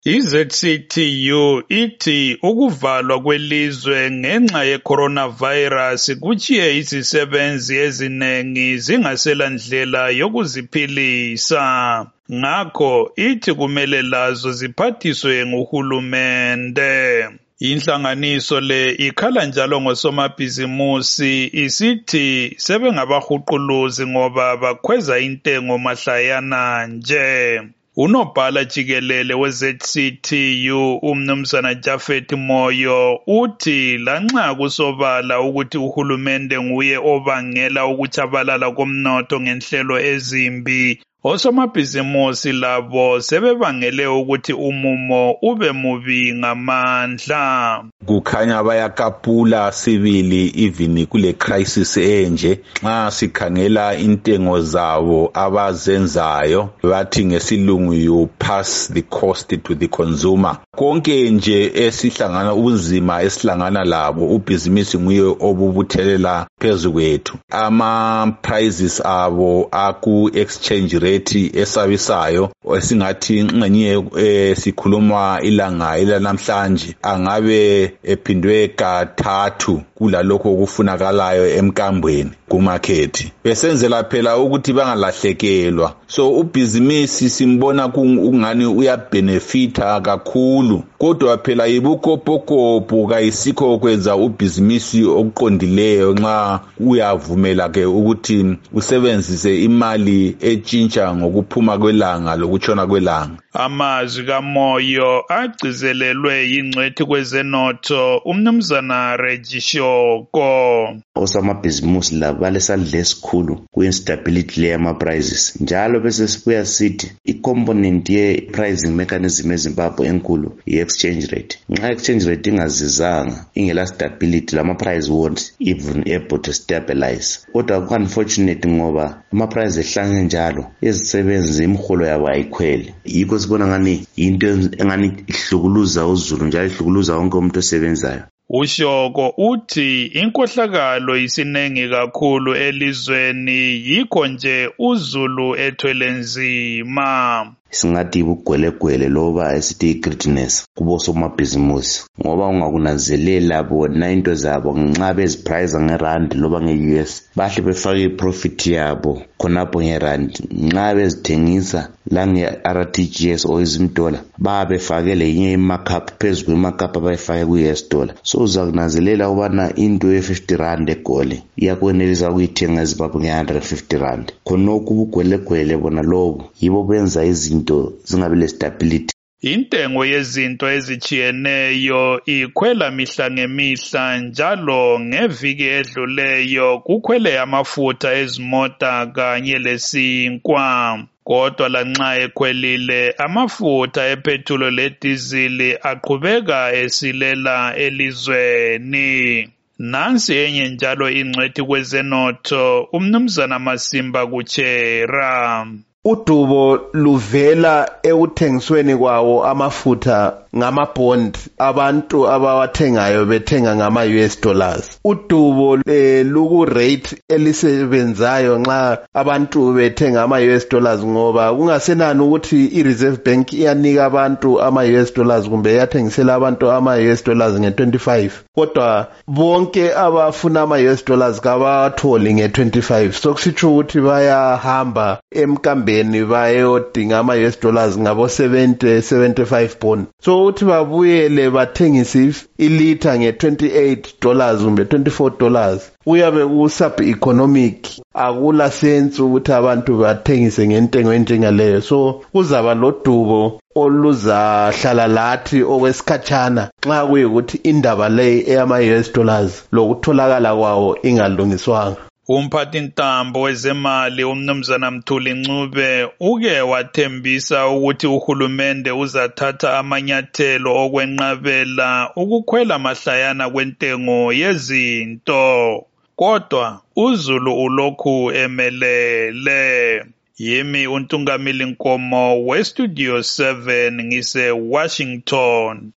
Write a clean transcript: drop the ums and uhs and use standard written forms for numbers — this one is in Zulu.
iZCTU ithi ukuvalwa kwelizwe ngenxa ye-coronavirus kuchiye izisebenzi eziningi zingasela ndlela yokuziphilisa. Ngakho ithi kumele lazo ziphathiswe nguhulumende. Inhlanganiso le ikhala njalo ngosomabhizimusi isithi sebengabahuquluzi ngoba bakhweza intengo mahlayana nje. Unobhala jikelele we-ZCTU umnumzana Japhet Moyo uthi lanxa kusobala ukuthi uhulumende nguye obangela ukutshabalala komnotho ngenhlelo ezimbi, osomabhizimusi labo sebebangele ukuthi umumo ube mubi ngamandla. Kukhanya bayakapula sibili even kule crisis enje nxa sikhangela intengo zabo abazenzayo bathi ngesilungu you pass the cost to the consumer. Konke nje esihlangana ubunzima esihlangana labo ubhizimusi nguye obubuthelela phezu kwethu. Ama prices abo aku exchange rate esabisayo esingathi ngenye sikhuluma ilanga elanamhlanje angabe ephindwe kathathu kulalokho okufunakalayo emkambweni kumarket. Besenzela phela ukuthi bangalahlekelwa. So ubhizimusi simbona kungani uyabenefita kakhulu. Kodwa phela yibukopokopo kayisikho okwenza ubhizimusi okuqondileyo nxa uyavumela ke ukuthi usebenzise imali etshintsha ngokuphuma kwelanga lokutshona kwelanga. Amazwi kaMoyo agcizelelwe yingcwethi kwezenotho umnumzana Regishoko. Osomabhizimusi labo balesandla esikhulu ku-instability le yama-prices. Njalo bese sibuya sithi i-component ye-pricing mechanism eZimbabwe enkulu i-exchange rate. Nxa exchange rate ingazizanga, ingela stability, lama-price won't even able to stabilize. Kodwa ku-unfortunate ngoba ama-price ehlangene njalo, izisebenzi imiholo yabo ayikhwele. Yikho sibona ngani into engani ihlukuluza uZulu njalo ihlukuluza wonke umuntu osebenzayo. Ushoko uthi inkohlakalo isinengi kakhulu elizweni yikho nje uZulu ethwele nzima. Singathi ibugwelegwele loba esithi greediness kubo somabhizimusi ngoba ungakunanzelela bona into zabo nxa beziprice ngerand loba nge-US bahle befake iprofit yabo khonapho ngerand nxa bezithengisa la nge-RTGS or izimdola babefake lenye imarkup phezu kwemarkup abayifake ku-US dollar. So uzakunanzelela ubana into ye-50 rand egole iyakwenelisa ukuyithenga eZimbabwe nge-150 rand. Khonokho ubugwelegwele bona lobo yibo benza izinto zingabe le stability. Intengo yezinto ezichiyeneyo ikhwela mihla ngemihla njalo ngeviki edluleyo kukhwele amafutha ezimota kanye lesinkwa. Kodwa lanxa ekhwelile amafutha epethulo ledizili aqhubeka esilela elizweni. Nansi enye njalo ingcwethi kwezenotho umnumzana Masimba Kuchera. Udubo luvela ekuthengisweni kwawo amafutha ngama-bond abantu abawathengayo bethenga ngama-US dollars. Udubo luku-rate elisebenzayo nxa abantu bethenga ama-US dollars ngoba kungasenani ukuthi i-Reserve Bank iyanika abantu ama-US dollars kumbe iyathengisela abantu ama-US dollars nge-25. Kodwa bonke abafuna ama-US dollars kabawatholi nge-25. So kusitsho ukuthi bayahamba emkambeni bayodinga ama-US dollars ngabo 70-75 bond. So uthi babuyele bathengise ilitha nge-$28 kumbe $24 uyabe ku-sub-economic. Akula sense ukuthi abantu bathengise ngentengo enjengaleyo. So kuzaba lodubo oluzahlala lathi okwesikhatshana nxa kuyikuthi indaba le eyama-US dollars lokutholakala kwawo ingalungiswanga. Umphathintambo wezemali umnumzana Mthuli Ncube uke wathembisa ukuthi uhulumende uzathatha amanyathelo okwenqabela ukukhwela mahlayana kwentengo yezinto. Kodwa uZulu ulokhu emelele. Yimi uNtungamili Nkomo weStudio 7 ngise Washington.